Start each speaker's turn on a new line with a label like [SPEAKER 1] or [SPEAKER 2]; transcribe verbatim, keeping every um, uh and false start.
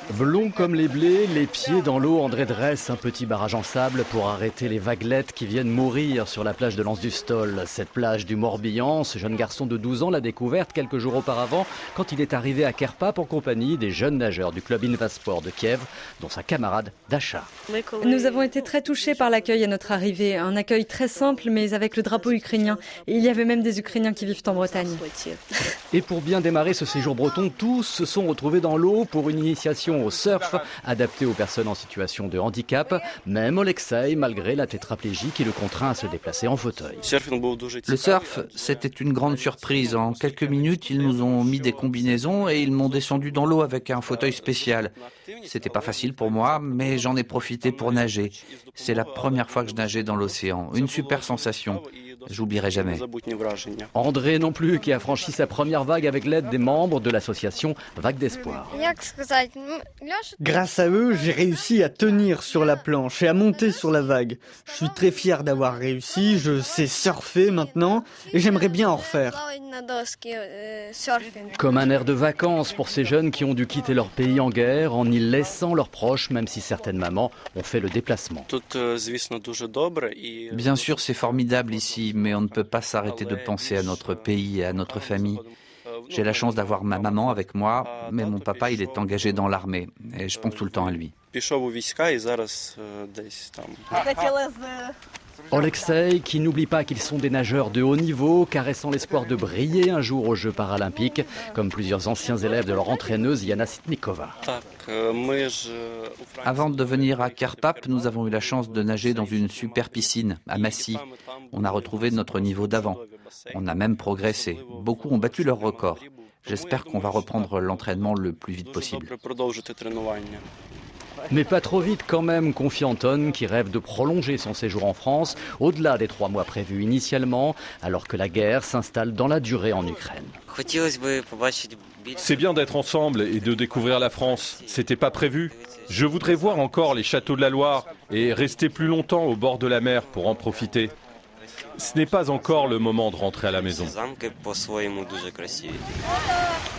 [SPEAKER 1] Blond comme les blés, les pieds dans l'eau, André dresse un petit barrage en sable pour arrêter les vaguelettes qui viennent mourir sur la plage de Lens-du-Stol. Cette plage du Morbihan, ce jeune garçon de douze ans l'a découverte quelques jours auparavant quand il est arrivé à Kerpap en compagnie des jeunes nageurs du club Invasport de Kiev, dont sa camarade Dasha.
[SPEAKER 2] Nous avons été très touchés par l'accueil à notre arrivée. Un accueil très simple mais avec le drapeau ukrainien. Et il y avait même des Ukrainiens qui vivent en Bretagne.
[SPEAKER 1] Et pour bien démarrer ce séjour breton, tous se sont retrouvés dans l'eau pour une initiation au surf adapté aux personnes en situation de handicap. Même Alexei, malgré la tétraplégie qui le contraint à se déplacer en fauteuil.
[SPEAKER 3] Le surf, c'était une grande surprise. En quelques minutes, ils nous ont mis des combinaisons et ils m'ont descendu dans l'eau avec un fauteuil spécial. C'était pas facile pour moi, mais j'en ai profité pour nager. C'est la première fois que je nageais dans l'océan. Une super sensation. J'oublierai jamais.
[SPEAKER 1] André non plus, qui a franchi sa première vague avec l'aide des membres de l'association Vague d'Espoir.
[SPEAKER 4] Grâce à eux, j'ai réussi à tenir sur la planche et à monter sur la vague. Je suis très fier d'avoir réussi, je sais surfer maintenant et j'aimerais bien en refaire.
[SPEAKER 1] Comme un air de vacances pour ces jeunes qui ont dû quitter leur pays en guerre en y laissant leurs proches, même si certaines mamans ont fait le déplacement.
[SPEAKER 3] Bien sûr, c'est formidable ici, mais on ne peut pas s'arrêter de penser à notre pays et à notre famille. J'ai la chance d'avoir ma maman avec moi, mais mon papa, il est engagé dans l'armée et je pense tout le temps à lui.
[SPEAKER 1] Alexei, qui n'oublie pas qu'ils sont des nageurs de haut niveau, caressant l'espoir de briller un jour aux Jeux paralympiques, comme plusieurs anciens élèves de leur entraîneuse Yana Sitnikova.
[SPEAKER 3] Avant de venir à Kerpap, nous avons eu la chance de nager dans une super piscine à Massy. On a retrouvé notre niveau d'avant. On a même progressé. Beaucoup ont battu leur record. J'espère qu'on va reprendre l'entraînement le plus vite possible.
[SPEAKER 1] Mais pas trop vite quand même, confie Anton, qui rêve de prolonger son séjour en France, au-delà des trois mois prévus initialement, alors que la guerre s'installe dans la durée en Ukraine.
[SPEAKER 5] C'est bien d'être ensemble et de découvrir la France. C'était pas prévu. Je voudrais voir encore les châteaux de la Loire et rester plus longtemps au bord de la mer pour en profiter. Ce n'est pas encore le moment de rentrer à la maison.